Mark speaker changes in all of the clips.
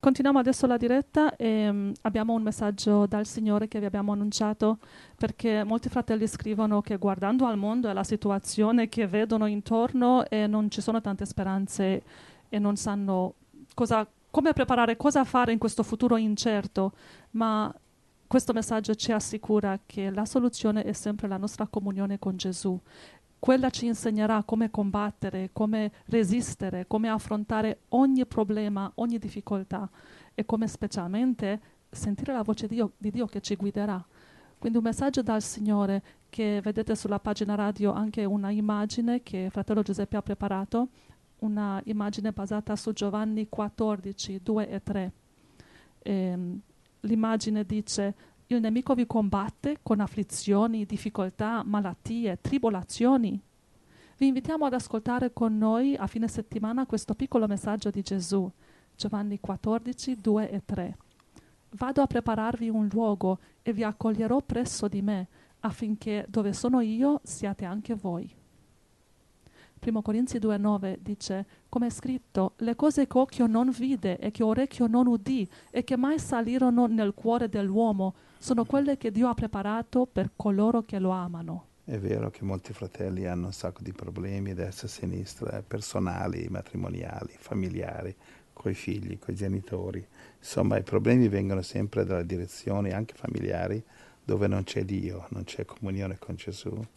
Speaker 1: Continuiamo adesso la diretta e abbiamo un messaggio dal Signore che vi abbiamo annunciato, perché molti fratelli scrivono che guardando al mondo e alla situazione che vedono intorno e non ci sono tante speranze e non sanno come preparare, cosa fare in questo futuro incerto, ma questo messaggio ci assicura che la soluzione è sempre la nostra comunione con Gesù. Quella ci insegnerà come combattere, come resistere, come affrontare ogni problema, ogni difficoltà e come specialmente sentire la voce di Dio che ci guiderà. Quindi un messaggio dal Signore, che vedete sulla pagina radio anche una immagine che fratello Giuseppe ha preparato, una immagine basata su Giovanni 14, 2 e 3. L'immagine dice: il nemico vi combatte con afflizioni, difficoltà, malattie, tribolazioni. Vi invitiamo ad ascoltare con noi a fine settimana questo piccolo messaggio di Gesù, Giovanni 14, 2 e 3. Vado a prepararvi un luogo e vi accoglierò presso di me, affinché dove sono io siate anche voi. 1 Corinzi 2,9 dice: come è scritto, le cose che occhio non vide e che orecchio non udì e che mai salirono nel cuore dell'uomo sono quelle che Dio ha preparato per coloro che lo amano.
Speaker 2: È vero che molti fratelli hanno un sacco di problemi a destra e a sinistra, personali, matrimoniali, familiari, coi figli, coi genitori. Insomma, i problemi vengono sempre dalla direzione, anche familiari, dove non c'è Dio, non c'è comunione con Gesù.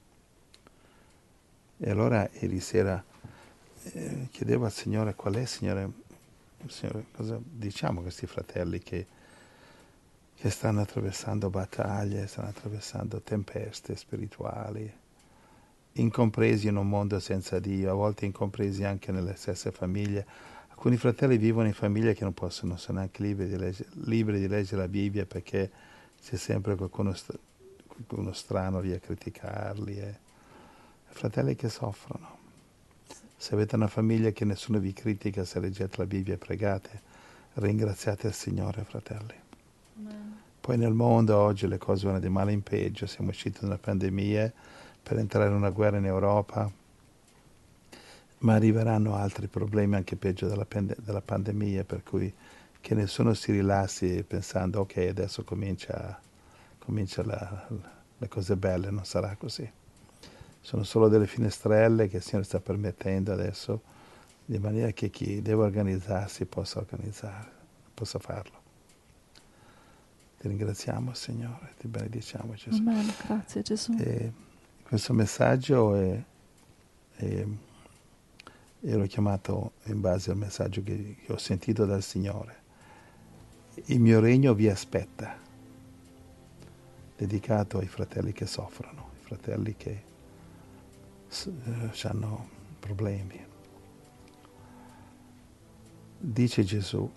Speaker 2: E allora ieri sera chiedevo al Signore: qual è, Signore, cosa diciamo a questi fratelli che stanno attraversando battaglie, stanno attraversando tempeste spirituali, incompresi in un mondo senza Dio, a volte incompresi anche nelle stesse famiglie. Alcuni fratelli vivono in famiglie che non sono neanche liberi di leggere la Bibbia, perché c'è sempre qualcuno strano lì a criticarli. Fratelli che soffrono. Se avete una famiglia che nessuno vi critica, se leggete la Bibbia e pregate, ringraziate il Signore, fratelli.
Speaker 1: Amen.
Speaker 2: Poi nel mondo oggi le cose vanno di male in peggio, siamo usciti da una pandemia per entrare in una guerra in Europa, ma arriveranno altri problemi anche peggio della pandemia, per cui che nessuno si rilassi pensando ok, adesso comincia le cose belle, non sarà così. Sono solo delle finestrelle che il Signore sta permettendo adesso, di maniera che chi deve organizzarsi possa farlo. Ti ringraziamo, Signore, ti benediciamo, Gesù.
Speaker 1: Amen. Grazie, Gesù.
Speaker 2: E questo messaggio l'ho chiamato in base al messaggio che ho sentito dal Signore. Il mio regno vi aspetta, dedicato ai fratelli che soffrono, ai fratelli che hanno problemi. Dice Gesù: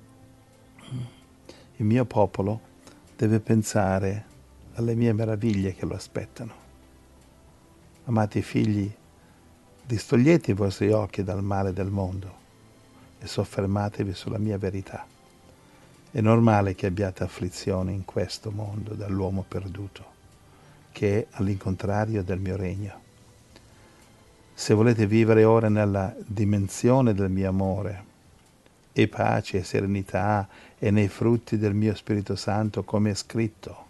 Speaker 2: il mio popolo deve pensare alle mie meraviglie che lo aspettano. Amati figli, distogliete i vostri occhi dal male del mondo e soffermatevi sulla mia verità. È normale che abbiate afflizioni in questo mondo dall'uomo perduto, che è all'incontrario del mio regno. Se volete vivere ora nella dimensione del mio amore, e pace e serenità e nei frutti del mio Spirito Santo, come è scritto.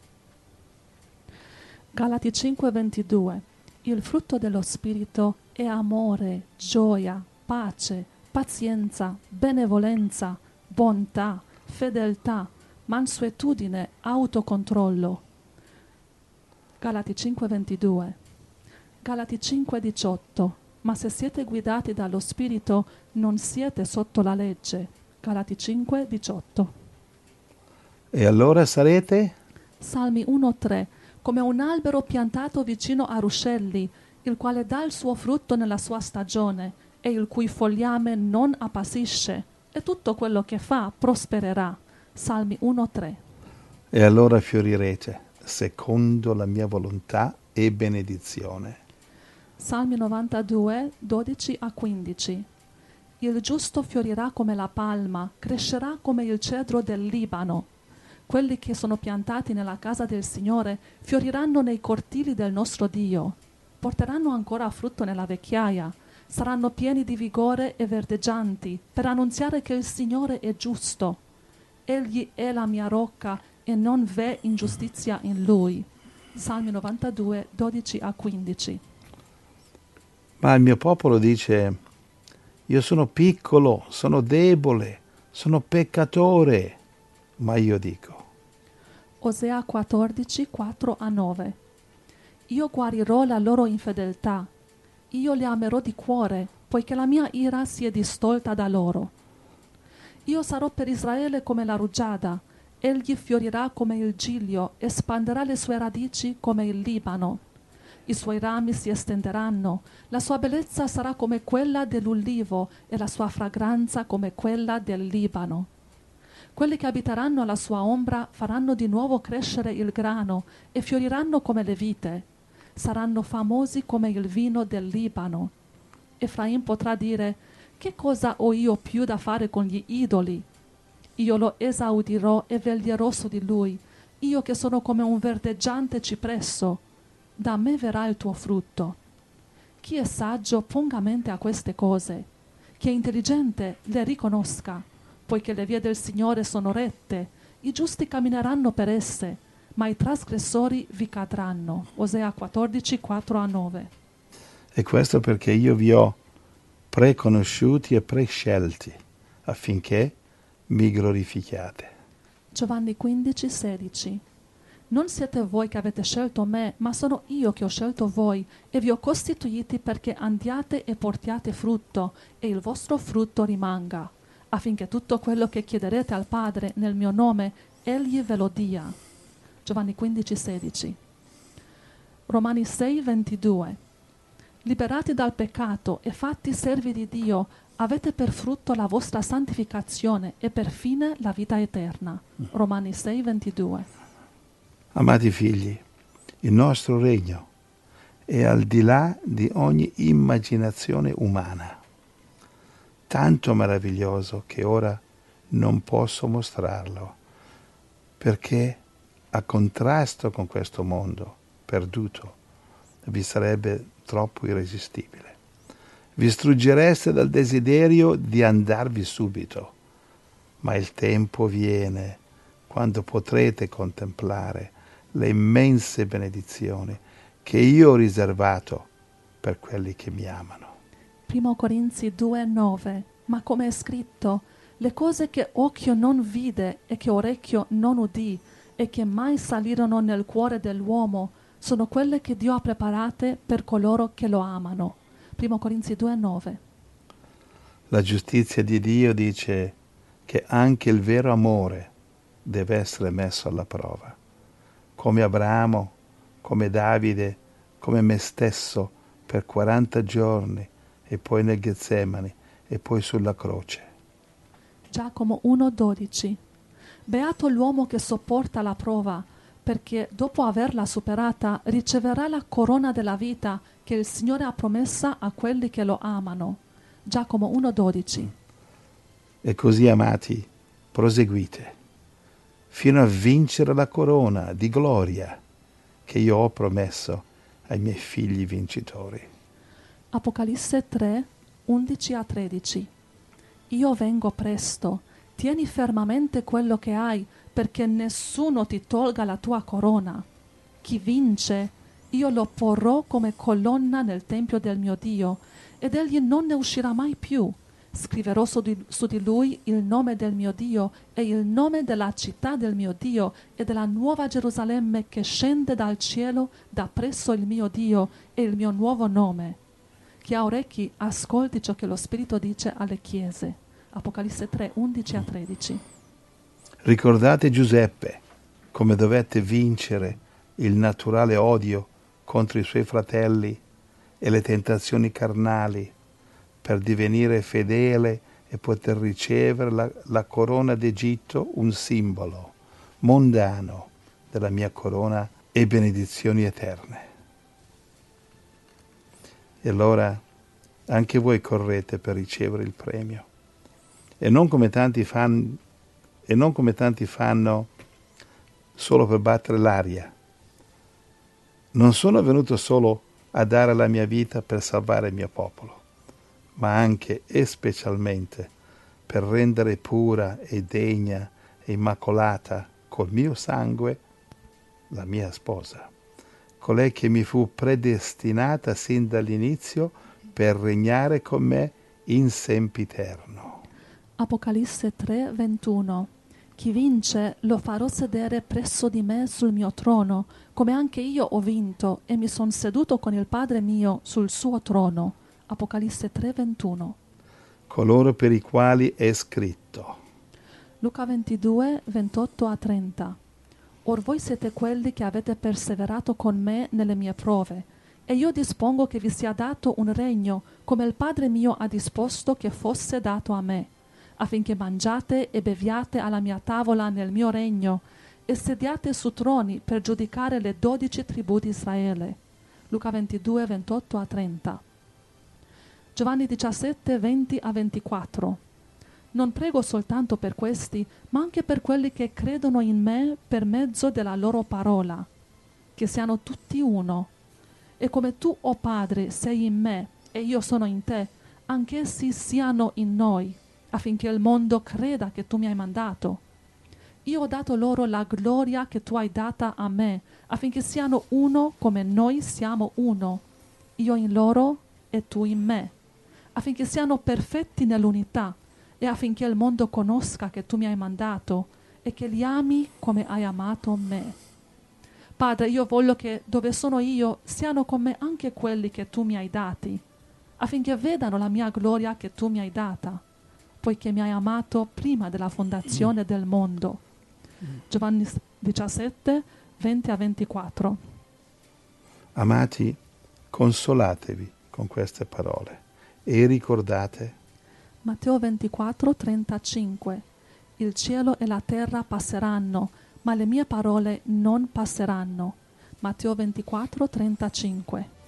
Speaker 1: Galati 5:22. Il frutto dello Spirito è amore, gioia, pace, pazienza, benevolenza, bontà, fedeltà, mansuetudine, autocontrollo. Galati 5:22. Galati 5:18. Ma se siete guidati dallo Spirito, non siete sotto la legge. Galati 5:18.
Speaker 2: E allora sarete?
Speaker 1: Salmi 1:3. Come un albero piantato vicino a ruscelli, il quale dà il suo frutto nella sua stagione e il cui fogliame non appassisce, e tutto quello che fa prospererà. Salmi 1:3.
Speaker 2: E allora fiorirete, secondo la mia volontà e benedizione.
Speaker 1: Salmi 92, 12-15. Il giusto fiorirà come la palma, crescerà come il cedro del Libano. Quelli che sono piantati nella casa del Signore fioriranno nei cortili del nostro Dio. Porteranno ancora frutto nella vecchiaia, Saranno pieni di vigore e verdeggianti per annunziare che il Signore è giusto. Egli è la mia rocca e non v'è ingiustizia in lui. Salmi 92, 12-15.
Speaker 2: Ma il mio popolo dice: io sono piccolo, sono debole, sono peccatore. Ma io dico:
Speaker 1: Osea 14, 4-9. Io guarirò la loro infedeltà. Io li amerò di cuore, poiché la mia ira si è distolta da loro. Io sarò per Israele come la rugiada. Egli fiorirà come il giglio, espanderà le sue radici come il Libano. I suoi rami si estenderanno, la sua bellezza sarà come quella dell'ulivo e la sua fragranza come quella del Libano. Quelli che abiteranno alla sua ombra faranno di nuovo crescere il grano e fioriranno come le vite. Saranno famosi come il vino del Libano. Efraim potrà dire: che cosa ho io più da fare con gli idoli? Io lo esaudirò e veglierò su di lui, io che sono come un verdeggiante cipresso. Da me verrà il tuo frutto. Chi è saggio ponga mente a queste cose. Chi è intelligente le riconosca, poiché le vie del Signore sono rette, i giusti cammineranno per esse, ma i trasgressori vi cadranno. Osea 14, 4-9.
Speaker 2: e questo perché io vi ho preconosciuti e prescelti, affinché mi glorifichiate.
Speaker 1: Giovanni 15, 16. Non siete voi che avete scelto me, ma sono io che ho scelto voi e vi ho costituiti perché andiate e portiate frutto e il vostro frutto rimanga, affinché tutto quello che chiederete al Padre nel mio nome, egli ve lo dia. Giovanni 15, 16. Romani 6, 22. Liberati dal peccato e fatti servi di Dio, avete per frutto la vostra santificazione e per fine la vita eterna. Romani 6, 22.
Speaker 2: Amati figli, il nostro regno è al di là di ogni immaginazione umana, tanto meraviglioso che ora non posso mostrarlo, perché a contrasto con questo mondo perduto vi sarebbe troppo irresistibile. Vi struggereste dal desiderio di andarvi subito, ma il tempo viene quando potrete contemplare le immense benedizioni che io ho riservato per quelli che mi amano.
Speaker 1: 1 Corinzi 2, 9. Ma come è scritto, le cose che occhio non vide e che orecchio non udì e che mai salirono nel cuore dell'uomo sono quelle che Dio ha preparate per coloro che lo amano. 1 Corinzi 2, 9.
Speaker 2: La giustizia di Dio dice che anche il vero amore deve essere messo alla prova, come Abramo, come Davide, come me stesso per 40 giorni e poi nel Getsemani e poi sulla croce.
Speaker 1: Giacomo 1, 12. Beato l'uomo che sopporta la prova, perché dopo averla superata riceverà la corona della vita che il Signore ha promessa a quelli che lo amano. Giacomo 1, 12.
Speaker 2: E così, amati, proseguite, fino a vincere la corona di gloria che io ho promesso ai miei figli vincitori.
Speaker 1: Apocalisse 3, 11-13. Io vengo presto, tieni fermamente quello che hai, perché nessuno ti tolga la tua corona. Chi vince, io lo porrò come colonna nel tempio del mio Dio, ed egli non ne uscirà mai più. Scriverò su di lui il nome del mio Dio e il nome della città del mio Dio e della nuova Gerusalemme che scende dal cielo da presso il mio Dio e il mio nuovo nome. Chi ha orecchi ascolti ciò che lo Spirito dice alle chiese. Apocalisse 3, 11-13.
Speaker 2: Ricordate Giuseppe, come dovette vincere il naturale odio contro i suoi fratelli e le tentazioni carnali per divenire fedele e poter ricevere la corona d'Egitto, un simbolo mondano della mia corona e benedizioni eterne. E allora anche voi correte per ricevere il premio. E non come tanti fanno solo per battere l'aria. Non sono venuto solo a dare la mia vita per salvare il mio popolo, ma anche e specialmente per rendere pura e degna e immacolata col mio sangue la mia sposa, colei che mi fu predestinata sin dall'inizio per regnare con me in sempiterno.
Speaker 1: Apocalisse 3:21. Chi vince lo farò sedere presso di me sul mio trono, come anche io ho vinto e mi son seduto con il Padre mio sul suo trono. Apocalisse 3:21.
Speaker 2: Coloro per i quali è scritto.
Speaker 1: Luca 22:28-30. Or voi siete quelli che avete perseverato con me nelle mie prove, e io dispongo che vi sia dato un regno, come il Padre mio ha disposto che fosse dato a me, affinché mangiate e beviate alla mia tavola nel mio regno, e sediate su troni per giudicare le 12 tribù di Israele. Luca 22:28-30. Giovanni 17:20-24. Non prego soltanto per questi, ma anche per quelli che credono in me per mezzo della loro parola, che siano tutti uno. E come tu, o Padre, sei in me e io sono in te, anch'essi siano in noi, affinché il mondo creda che tu mi hai mandato. Io ho dato loro la gloria che tu hai data a me, affinché siano uno come noi siamo uno, io in loro e tu in me, affinché siano perfetti nell'unità, e affinché il mondo conosca che tu mi hai mandato e che li ami come hai amato me. Padre, io voglio che dove sono io siano con me anche quelli che tu mi hai dati, affinché vedano la mia gloria che tu mi hai data, poiché mi hai amato prima della fondazione del mondo. Giovanni 17:20-24.
Speaker 2: Amati, consolatevi con queste parole e ricordate.
Speaker 1: Matteo 24:35. Il cielo e la terra passeranno, ma le mie parole non passeranno. Matteo 24:35.